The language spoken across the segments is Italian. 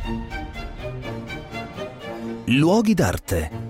Luoghi d'arte.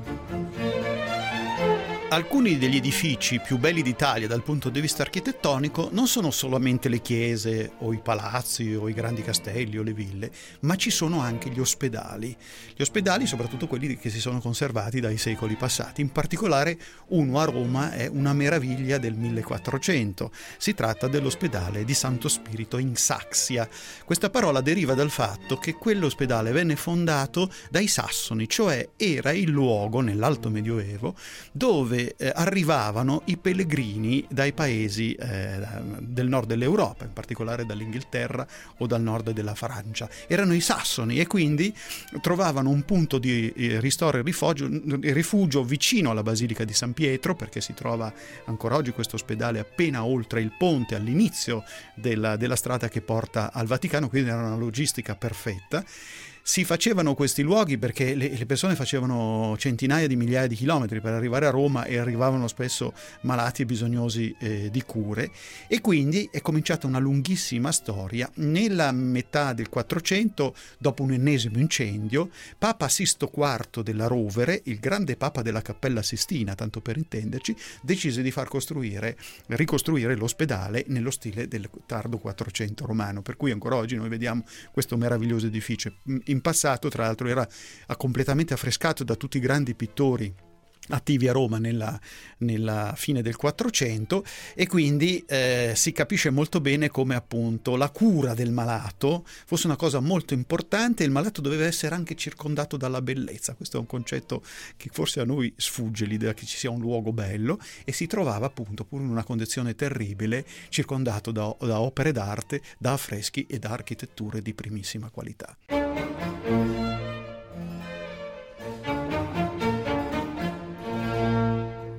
Alcuni degli edifici più belli d'Italia dal punto di vista architettonico non sono solamente le chiese o i palazzi o i grandi castelli o le ville, ma ci sono anche gli ospedali. Gli ospedali, soprattutto quelli che si sono conservati dai secoli passati. In particolare uno a Roma è una meraviglia del 1400. Si tratta dell'ospedale di Santo Spirito in Saxia. Questa parola deriva dal fatto che quell'ospedale venne fondato dai Sassoni, cioè era il luogo nell'Alto Medioevo dove arrivavano i pellegrini dai paesi del nord dell'Europa, in particolare dall'Inghilterra o dal nord della Francia. Erano i Sassoni e quindi trovavano un punto di ristoro e rifugio vicino alla Basilica di San Pietro, perché si trova ancora oggi questo ospedale appena oltre il ponte, all'inizio della strada che porta al Vaticano, quindi era una logistica perfetta. Si facevano questi luoghi perché le persone facevano centinaia di migliaia di chilometri per arrivare a Roma e arrivavano spesso malati e bisognosi di cure, e quindi è cominciata una lunghissima storia. Nella metà del 400, dopo un ennesimo incendio, Papa Sisto IV della Rovere, il grande papa della Cappella Sistina, tanto per intenderci, decise di ricostruire l'ospedale nello stile del tardo 400 romano, per cui ancora oggi noi vediamo questo meraviglioso edificio. In passato, tra l'altro, era completamente affrescato da tutti i grandi pittori attivi a Roma nella fine del 400, e quindi si capisce molto bene come appunto la cura del malato fosse una cosa molto importante. Il malato doveva essere anche circondato dalla bellezza. Questo è un concetto che forse a noi sfugge, l'idea che ci sia un luogo bello, e si trovava appunto, pur in una condizione terribile, circondato da opere d'arte, da affreschi e da architetture di primissima qualità.